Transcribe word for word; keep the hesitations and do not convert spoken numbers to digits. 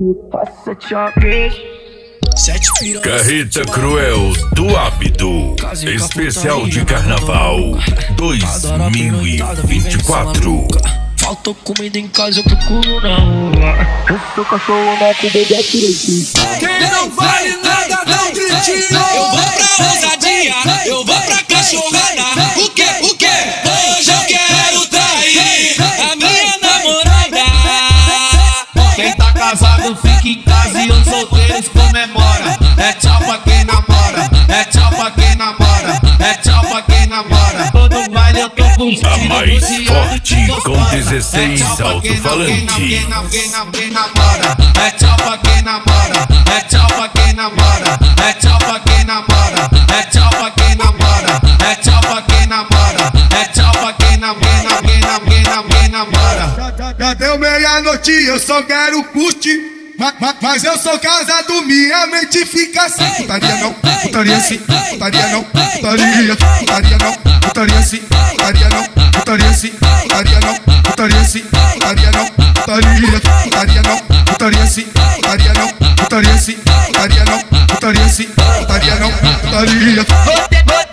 Carreta Cruel do Hábito, especial de Carnaval dois mil e vinte e quatro. Faltou comida em casa, eu procuro na rua. Eu sou cachorro, não com bebê direitinho. Quem não vale nada, dá um gritinho. Eu vou pra ousadia, eu vou pra cachorrada. O que, o que? Hoje eu quero trair a minha namorada. Quem tá casado fica em casa e os solteiros comemora. É tchau pra quem namora, é tchau pra quem namora, é tchau pra quem namora. Todo baile eu tô curtindo. A mais forte com dezesseis alto-falantes. Quem namora, é tchau pra quem namora, é tchau pra quem namora, é tchau pra quem namora, é tchau pra quem namora, é tchau pra quem namora, é tchau pra quem namora, quem namora. Já deu meia-noite, eu só quero curtir. Mas, mas, mas eu sou casado, minha mente fica assim. Putaria não, putaria sim, putaria não, putaria, putaria não, putaria sim, putaria não, putaria sim, putaria não, putaria sim, putaria não, putaria, putaria não, putaria sim, putaria não, putaria sim, putaria não, putaria sim, putaria não, putaria.